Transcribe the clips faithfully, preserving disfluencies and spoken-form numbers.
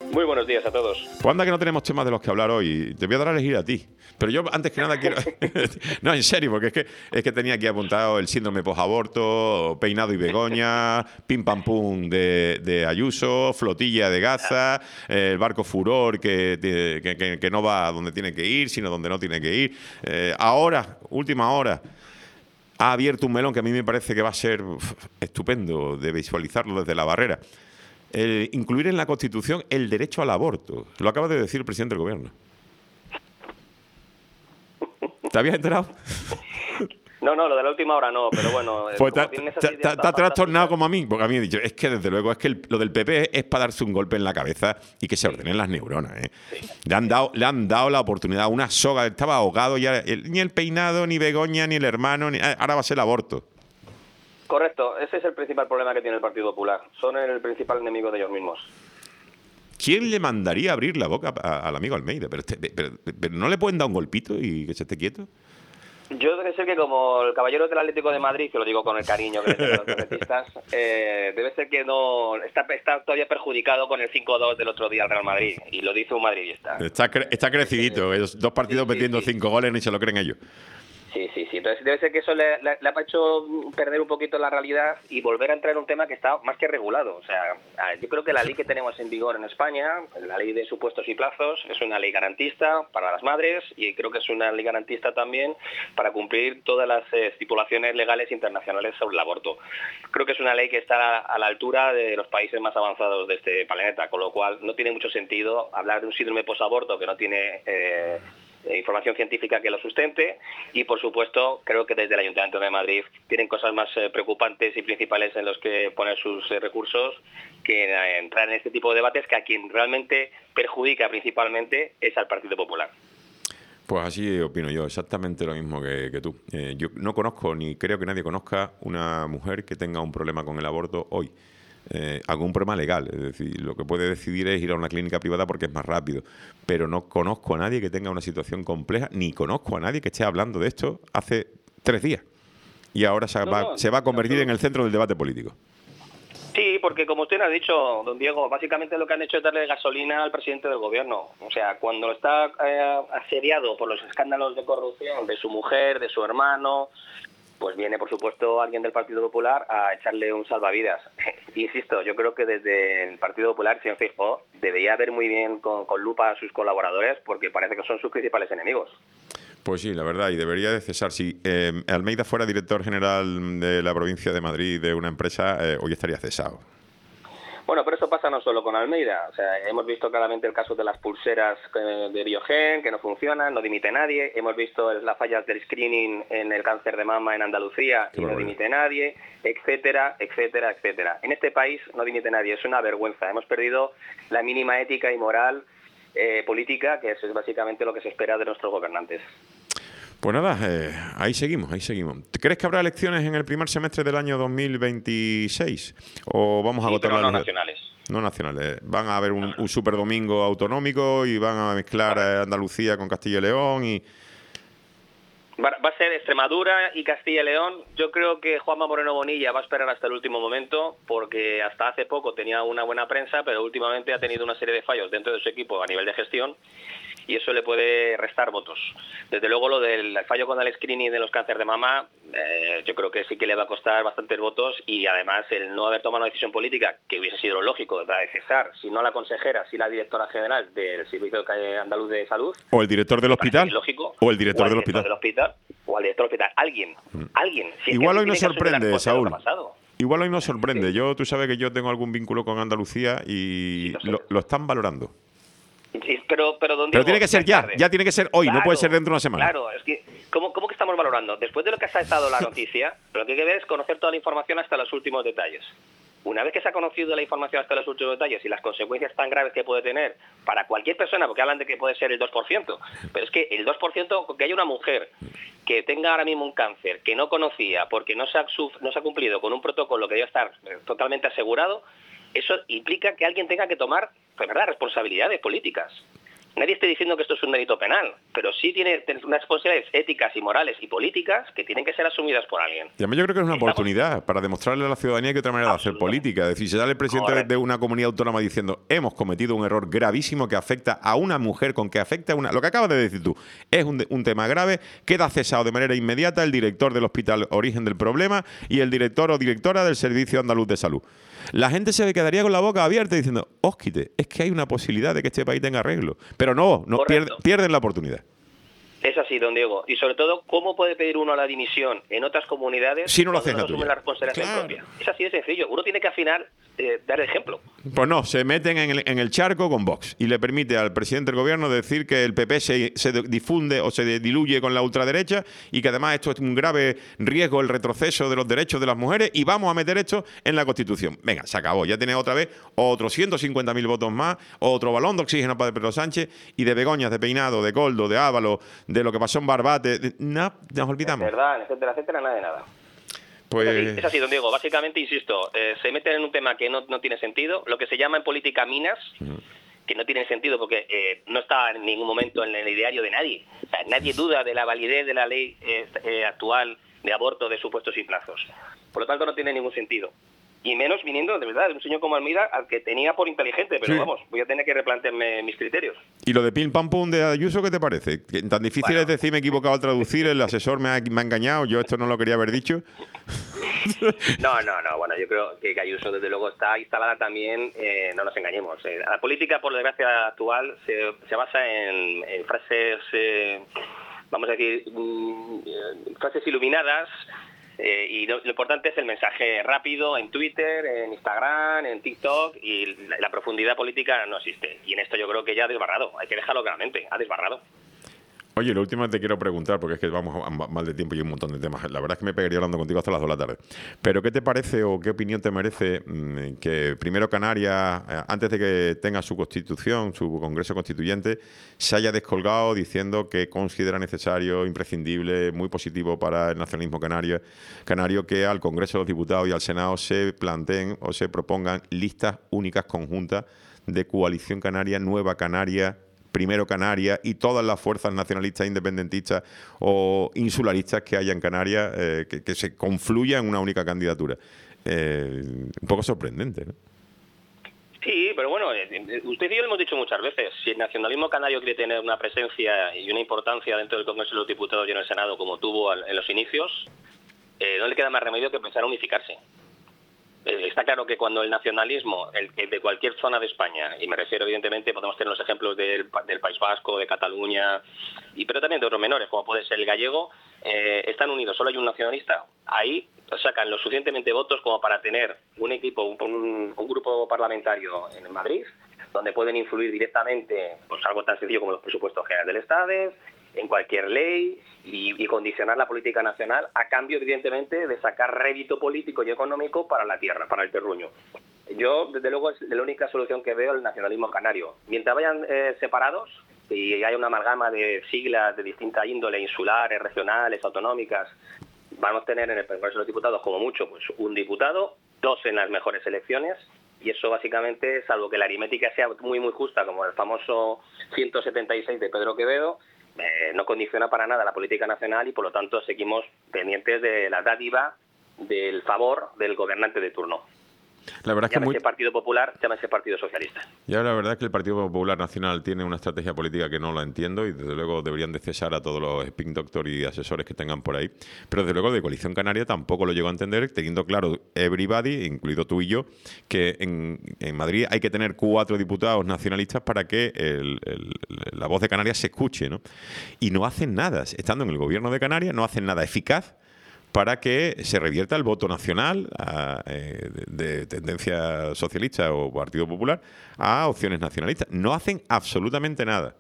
Muy buenos días a todos. Pues anda que no tenemos temas de los que hablar hoy. Te voy a dar a elegir a ti. Pero yo, antes que nada, quiero... no, en serio, porque es que, es que tenía aquí apuntado el síndrome posaborto, Peinado y Begoña, Pim Pam Pum de, de Ayuso, Flotilla de Gaza, eh, el barco Furor que, que, que, que no va a donde tiene que ir, sino donde no tiene que ir. Eh, ahora, última hora, ha abierto un melón que a mí me parece que va a ser uf, estupendo de visualizarlo desde la barrera. El incluir en la Constitución el derecho al aborto. Lo acaba de decir el presidente del Gobierno. ¿Te habías enterado? No, no, lo de la última hora no, pero bueno... Pues te ha trastornado como a mí, porque a mí he dicho, es que desde luego, es que el, lo del P P es para darse un golpe en la cabeza y que se ordenen las neuronas, ¿eh? Sí. Le han dado, le han dado la oportunidad, una soga, estaba ahogado ya, el, ni el Peinado, ni Begoña, ni el hermano, ni, ahora va a ser el aborto. Correcto, ese es el principal problema que tiene el Partido Popular. Son el principal enemigo de ellos mismos. ¿Quién le mandaría a abrir la boca a, al amigo Almeida? Pero, este, pero, pero ¿no le pueden dar un golpito y que se esté quieto? Yo debe ser que como el caballero del Atlético de Madrid, que lo digo con el cariño que le tengo a los atletistas, eh, debe ser que no está, está todavía perjudicado con el cinco dos del otro día al Real Madrid, y lo dice un madridista. Está, cre está crecidito, ellos dos partidos sí, metiendo sí, sí. cinco goles ni se lo creen ellos. Sí, sí, sí. Entonces debe ser que eso le, le, le ha hecho perder un poquito la realidad y volver a entrar en un tema que está más que regulado. O sea, yo creo que la ley que tenemos en vigor en España, la ley de supuestos y plazos, es una ley garantista para las madres y creo que es una ley garantista también para cumplir todas las estipulaciones legales internacionales sobre el aborto. Creo que es una ley que está a la altura de los países más avanzados de este planeta, con lo cual no tiene mucho sentido hablar de un síndrome posaborto que no tiene... Eh, información científica que lo sustente y por supuesto creo que desde el Ayuntamiento de Madrid tienen cosas más eh, preocupantes y principales en los que poner sus eh, recursos que eh, entrar en este tipo de debates que a quien realmente perjudica principalmente es al Partido Popular. Pues así opino yo, exactamente lo mismo que, que tú. Eh, yo no conozco ni creo que nadie conozca una mujer que tenga un problema con el aborto hoy. Eh, algún problema legal, es decir, lo que puede decidir es ir a una clínica privada porque es más rápido, pero no conozco a nadie que tenga una situación compleja, ni conozco a nadie que esté hablando de esto hace tres días y ahora se, no, va, no, se va a convertir no, no. en el centro del debate político. Sí, porque como usted ha dicho, don Diego, básicamente lo que han hecho es darle gasolina al presidente del gobierno. O sea, cuando está eh, asediado por los escándalos de corrupción de su mujer, de su hermano, pues viene, por supuesto, alguien del Partido Popular a echarle un salvavidas. Insisto, yo creo que desde el Partido Popular, señor Feijóo, debería ver muy bien con, con lupa a sus colaboradores porque parece que son sus principales enemigos. Pues sí, la verdad, y debería de cesar. Si eh, Almeida fuera director general de la provincia de Madrid de una empresa, eh, hoy estaría cesado. Bueno, pero eso pasa no solo con Almeida. O sea, hemos visto claramente el caso de las pulseras de Biogen, que no funcionan, no dimite nadie. Hemos visto las fallas del screening en el cáncer de mama en Andalucía y no dimite nadie, etcétera, etcétera, etcétera. En este país no dimite nadie, es una vergüenza. Hemos perdido la mínima ética y moral eh, política, que eso es básicamente lo que se espera de nuestros gobernantes. Pues nada, eh, ahí seguimos, ahí seguimos. ¿Crees que habrá elecciones en el primer semestre del año dos mil veintiséis? ¿O vamos a sí, votar pero las no nacionales? No nacionales. Van a haber un, un super domingo autonómico y van a mezclar eh, Andalucía con Castilla y León y... Va, va a ser Extremadura y Castilla y León. Yo creo que Juanma Moreno Bonilla va a esperar hasta el último momento porque hasta hace poco tenía una buena prensa, pero últimamente ha tenido una serie de fallos dentro de su equipo a nivel de gestión y eso le puede restar votos. Desde luego lo del fallo con el screening de los cánceres de mama, eh, yo creo que sí que le va a costar bastantes votos y además el no haber tomado una decisión política, que hubiese sido lógico, de cesar, si no la consejera, si la directora general del Servicio Andaluz de Salud. O el director del hospital. Lógico, o el director o del, director hospital. del hospital. O al director del hospital. Alguien. Mm. Alguien. Si Igual hoy nos sorprende, Saúl. Igual hoy nos sorprende. Sí. Yo, tú sabes que yo tengo algún vínculo con Andalucía y sí, lo, lo están valorando. Pero, pero, ¿dónde pero tiene que ser ya, ya tiene que ser hoy, claro, no puede ser dentro de una semana. Claro, es que, ¿cómo, ¿cómo que estamos valorando? Después de lo que ha estado la noticia, lo que hay que ver es conocer toda la información hasta los últimos detalles. Una vez que se ha conocido la información hasta los últimos detalles y las consecuencias tan graves que puede tener para cualquier persona, porque hablan de que puede ser el dos por ciento, pero es que el dos por ciento, que haya una mujer que tenga ahora mismo un cáncer que no conocía porque no se ha, no se ha cumplido con un protocolo que debe estar totalmente asegurado, eso implica que alguien tenga que tomar, pues, ¿verdad?, responsabilidades políticas. Nadie está diciendo que esto es un delito penal, pero sí tiene unas responsabilidades éticas y morales y políticas que tienen que ser asumidas por alguien. Y además yo creo que es una Estamos... oportunidad para demostrarle a la ciudadanía que hay otra manera de hacer política. Es decir, si sale el presidente Correcto. de una comunidad autónoma diciendo hemos cometido un error gravísimo que afecta a una mujer, con que afecta a una... Lo que acabas de decir tú, es un, un tema grave, queda cesado de manera inmediata el director del hospital origen del problema y el director o directora del Servicio Andaluz de Salud. La gente se quedaría con la boca abierta diciendo, hósquite, es que hay una posibilidad de que este país tenga arreglo. Pero no, no pierde, pierden la oportunidad. Es así, don Diego. Y sobre todo, ¿cómo puede pedir uno la dimisión en otras comunidades si no lo haces no la tuya? La responsabilidad claro. propia? Es así de sencillo. Uno tiene que afinar, eh, dar ejemplo. Pues no, se meten en el, en el charco con Vox y le permite al presidente del gobierno decir que el P P se, se difunde o se diluye con la ultraderecha y que además esto es un grave riesgo, el retroceso de los derechos de las mujeres, y vamos a meter esto en la Constitución. Venga, se acabó. Ya tiene otra vez otros ciento cincuenta mil votos más, otro balón de oxígeno para Pedro Sánchez, y de Begoñas, de Peinado, de Koldo, de Ábalos, de lo que pasó en Barbate, de, no, nos olvidamos. Es verdad, etcétera, etcétera, nada de nada. Pues... Es, así, es así, don Diego. Básicamente, insisto, eh, se meten en un tema que no, no tiene sentido, lo que se llama en política minas, uh-huh. que no tienen sentido porque eh, no está en ningún momento en el ideario de nadie. O sea, nadie duda de la validez de la ley eh, eh, actual de aborto de supuestos y plazos. Por lo tanto, no tiene ningún sentido. Y menos viniendo, de verdad, de un señor como Almeida, al que tenía por inteligente, pero sí. vamos, voy a tener que replantearme mis criterios. ¿Y lo de pim pam pum de Ayuso qué te parece? Tan difícil bueno. es decir, me he equivocado al traducir, el asesor me ha, me ha engañado, yo esto no lo quería haber dicho. No, no, no, bueno, yo creo que Ayuso desde luego está instalada también, eh, no nos engañemos. Eh, la política, por desgracia actual, se, se basa en, en frases, eh, vamos a decir, mm, frases iluminadas. Eh, y lo, lo importante es el mensaje rápido en Twitter, en Instagram, en TikTok, y la, la profundidad política no existe. Y en esto yo creo que ya ha desbarrado, hay que dejarlo claramente, ha desbarrado. Oye, lo último que te quiero preguntar, porque es que vamos a mal de tiempo y un montón de temas. La verdad es que me pegaría hablando contigo hasta las dos de la tarde. Pero ¿qué te parece o qué opinión te merece mmm, que primero Canarias, eh, antes de que tenga su constitución, su congreso constituyente, se haya descolgado diciendo que considera necesario, imprescindible, muy positivo para el nacionalismo canario, canario que al Congreso de los Diputados y al Senado se planteen o se propongan listas únicas conjuntas de coalición canaria, nueva Canaria, Primero Canarias y todas las fuerzas nacionalistas, independentistas o insularistas que haya en Canarias, eh, que, que se confluya en una única candidatura? Eh, un poco sorprendente, ¿no? Sí, pero bueno, usted y yo lo hemos dicho muchas veces. Si el nacionalismo canario quiere tener una presencia y una importancia dentro del Congreso de los Diputados y en el Senado como tuvo en los inicios, eh, no le queda más remedio que pensar en unificarse. Está claro que cuando el nacionalismo el, el de cualquier zona de España, y me refiero evidentemente, podemos tener los ejemplos del, del País Vasco, de Cataluña, y pero también de otros menores, como puede ser el gallego, eh, están unidos, solo hay un nacionalista, ahí sacan lo suficientemente votos como para tener un equipo, un, un, un grupo parlamentario en Madrid, donde pueden influir directamente pues algo tan sencillo como los presupuestos generales del Estado, en cualquier ley, y, y condicionar la política nacional a cambio, evidentemente, de sacar rédito político y económico para la tierra, para el terruño. Yo, desde luego, es la única solución que veo el nacionalismo canario. Mientras vayan eh, separados y haya una amalgama de siglas de distinta índole, insulares, regionales, autonómicas, vamos a tener en el Congreso de los Diputados, como mucho, pues un diputado, dos en las mejores elecciones, y eso básicamente, salvo que la aritmética sea muy, muy justa, como el famoso ciento setenta y seis de Pedro Quevedo, Eh, no condiciona para nada la política nacional y por lo tanto seguimos pendientes de la dádiva del favor del gobernante de turno. La verdad es que llámese muy... Partido Popular, llámese Partido Socialista. Ya la verdad es que el Partido Popular Nacional tiene una estrategia política que no la entiendo y desde luego deberían de cesar a todos los spin doctor y asesores que tengan por ahí. Pero desde luego de Coalición Canaria tampoco lo llego a entender, teniendo claro everybody, incluido tú y yo, que en, en Madrid hay que tener cuatro diputados nacionalistas para que el, el, la voz de Canarias se escuche, ¿no? Y no hacen nada, estando en el gobierno de Canarias, no hacen nada eficaz para que se revierta el voto nacional a, eh, de, de tendencia socialista o Partido Popular a opciones nacionalistas. No hacen absolutamente nada.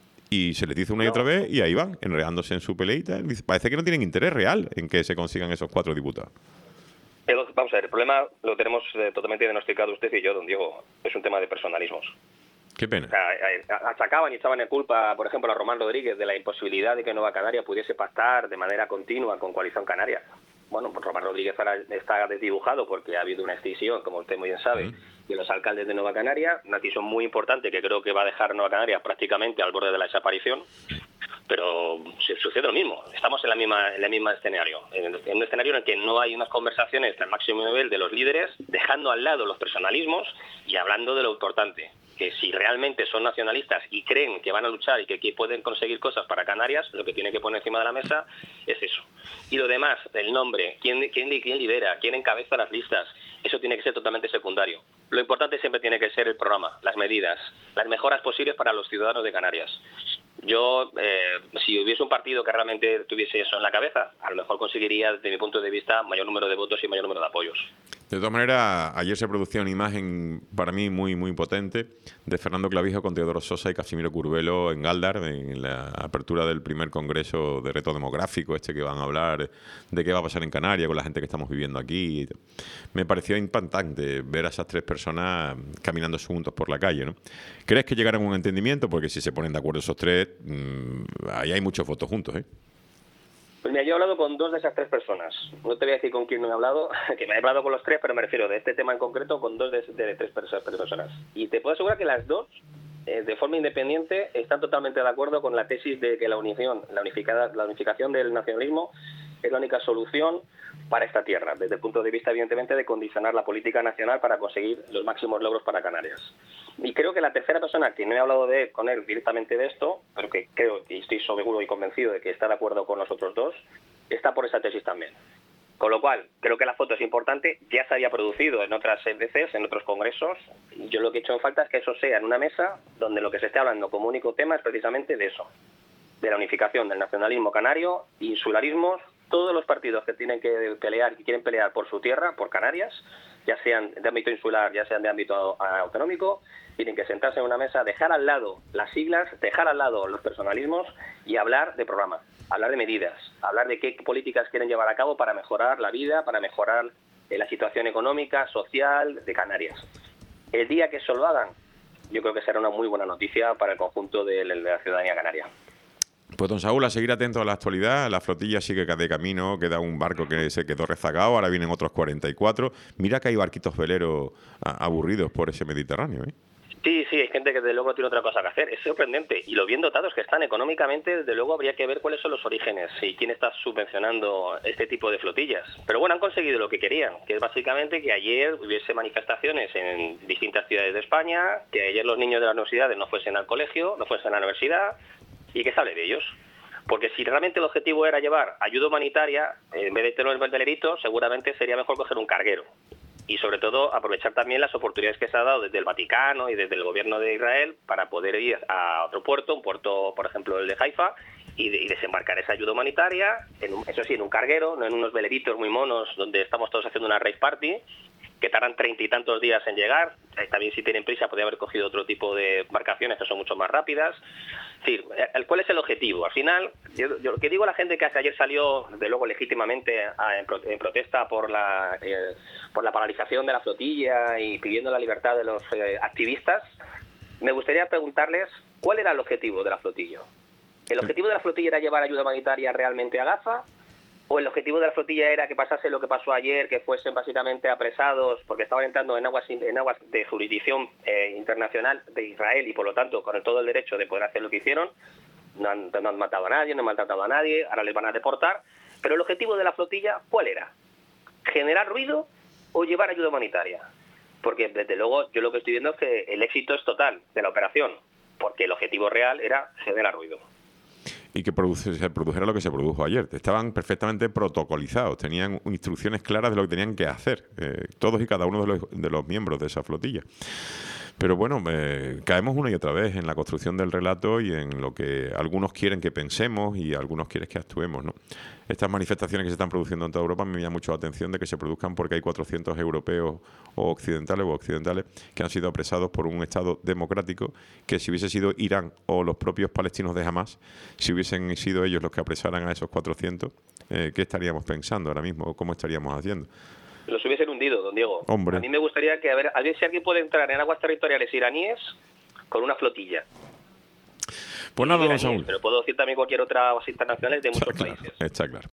Y se les dice una y otra vez y ahí van, enredándose en su peleita. Parece que no tienen interés real en que se consigan esos cuatro diputados. Pero, vamos a ver, el problema lo tenemos eh, totalmente diagnosticado usted y yo, don Diego. Es un tema de personalismos. Qué pena. O sea, achacaban y echaban en culpa, por ejemplo, a Román Rodríguez de la imposibilidad de que Nueva Canaria pudiese pactar de manera continua con Coalición Canaria. Bueno, pues Román Rodríguez ahora está desdibujado porque ha habido una escisión, como usted muy bien sabe, uh-huh. de los alcaldes de Nueva Canaria, una decisión muy importante que creo que va a dejar Nueva Canaria prácticamente al borde de la desaparición. Pero se sucede lo mismo, estamos en la misma en el mismo escenario, en, en un escenario en el que no hay unas conversaciones al máximo nivel de los líderes, dejando al lado los personalismos y hablando de lo importante, que si realmente son nacionalistas y creen que van a luchar y que, que pueden conseguir cosas para Canarias, lo que tienen que poner encima de la mesa es eso. Y lo demás, el nombre, quién, quién, quién lidera, quién encabeza las listas, eso tiene que ser totalmente secundario. Lo importante siempre tiene que ser el programa, las medidas, las mejoras posibles para los ciudadanos de Canarias. Yo, eh, si hubiese un partido que realmente tuviese eso en la cabeza, a lo mejor conseguiría, desde mi punto de vista, mayor número de votos y mayor número de apoyos. De todas maneras, ayer se producía una imagen para mí muy muy potente de Fernando Clavijo con Teodoro Sosa y Casimiro Curvelo en Gáldar, en la apertura del primer congreso de reto demográfico, este que van a hablar de qué va a pasar en Canarias con la gente que estamos viviendo aquí. Me pareció impactante ver a esas tres personas caminando juntos por la calle, ¿no? ¿Crees que llegarán a un entendimiento? Porque si se ponen de acuerdo esos tres, mmm, ahí hay muchos votos juntos, ¿eh? Pues mira, yo he hablado con dos de esas tres personas. No te voy a decir con quién no he hablado, que me he hablado con los tres, pero me refiero de este tema en concreto con dos de, de tres personas. Y te puedo asegurar que las dos, eh, de forma independiente, están totalmente de acuerdo con la tesis de que la unión, la, unificada, la unificación del nacionalismo es la única solución para esta tierra, desde el punto de vista, evidentemente, de condicionar la política nacional para conseguir los máximos logros para Canarias. Y creo que la tercera persona, que no he hablado de, con él directamente de esto, pero que creo y estoy seguro y convencido de que está de acuerdo con los otros dos, está por esa tesis también. Con lo cual, creo que la foto es importante, ya se había producido en otras veces, en otros congresos. Yo lo que he hecho en falta es que eso sea en una mesa donde lo que se esté hablando como único tema es precisamente de eso, de la unificación del nacionalismo canario, insularismos, todos los partidos que tienen que pelear, que quieren pelear por su tierra, por Canarias, ya sean de ámbito insular, ya sean de ámbito autonómico, tienen que sentarse en una mesa, dejar al lado las siglas, dejar al lado los personalismos y hablar de programa, hablar de medidas, hablar de qué políticas quieren llevar a cabo para mejorar la vida, para mejorar eh, la situación económica, social de Canarias. El día que eso lo hagan, yo creo que será una muy buena noticia para el conjunto de la ciudadanía canaria. Pues don Saúl, a seguir atento a la actualidad, la flotilla sigue de camino, queda un barco que se quedó rezagado, ahora vienen otros cuarenta y cuatro. Mira que hay barquitos veleros aburridos por ese Mediterráneo, ¿eh? Sí, sí, hay gente que desde luego tiene otra cosa que hacer. Es sorprendente. Y lo bien dotados que están económicamente, desde luego habría que ver cuáles son los orígenes y quién está subvencionando este tipo de flotillas. Pero bueno, han conseguido lo que querían, que es básicamente que ayer hubiese manifestaciones en distintas ciudades de España, que ayer los niños de las universidades no fuesen al colegio, no fuesen a la universidad, y que se hable de ellos. Porque si realmente el objetivo era llevar ayuda humanitaria, en vez de tener el velerito, seguramente sería mejor coger un carguero. Y sobre todo aprovechar también las oportunidades que se ha dado desde el Vaticano y desde el gobierno de Israel para poder ir a otro puerto, un puerto, por ejemplo, el de Haifa, y, de, y desembarcar esa ayuda humanitaria, en un, eso sí, en un carguero, no en unos veleritos muy monos donde estamos todos haciendo una rave party, que tardan treinta y tantos días en llegar. También si tienen prisa podría haber cogido otro tipo de embarcaciones que son mucho más rápidas. Es decir, ¿cuál es el objetivo? Al final, yo, yo lo que digo a la gente que hasta ayer salió, de luego legítimamente, a, en, pro, en protesta por la eh, por la paralización de la flotilla y pidiendo la libertad de los eh, activistas, me gustaría preguntarles cuál era el objetivo de la flotilla. ¿El objetivo de la flotilla era llevar ayuda humanitaria realmente a Gaza? ¿O el objetivo de la flotilla era que pasase lo que pasó ayer, que fuesen básicamente apresados porque estaban entrando en aguas en aguas de jurisdicción eh, internacional de Israel y por lo tanto con todo el derecho de poder hacer lo que hicieron? No han, no han matado a nadie, no han maltratado a nadie, ahora les van a deportar. Pero el objetivo de la flotilla, ¿cuál era? ¿Generar ruido o llevar ayuda humanitaria? Porque desde luego yo lo que estoy viendo es que el éxito es total de la operación, porque el objetivo real era generar ruido. Y que produce, se produjera lo que se produjo ayer. Estaban perfectamente protocolizados, tenían instrucciones claras de lo que tenían que hacer, eh, todos y cada uno de los, de los miembros de esa flotilla. Pero bueno, eh, caemos una y otra vez en la construcción del relato y en lo que algunos quieren que pensemos y algunos quieren que actuemos, ¿no? Estas manifestaciones que se están produciendo en toda Europa me llama mucho la atención de que se produzcan porque hay cuatrocientos europeos o occidentales o occidentales que han sido apresados por un Estado democrático, que si hubiese sido Irán o los propios palestinos de Hamas, si hubiesen sido ellos los que apresaran a esos cuatrocientos, eh, ¿qué estaríamos pensando ahora mismo? ¿Cómo estaríamos haciendo? Los hubiesen hundido, don Diego. Hombre. A mí me gustaría que, a ver, a ver si alguien puede entrar en aguas territoriales iraníes con una flotilla. Pues nada, don Saúl. Pero puedo decir también cualquier otra aguas internacionales de muchos Está claro, países. está claro.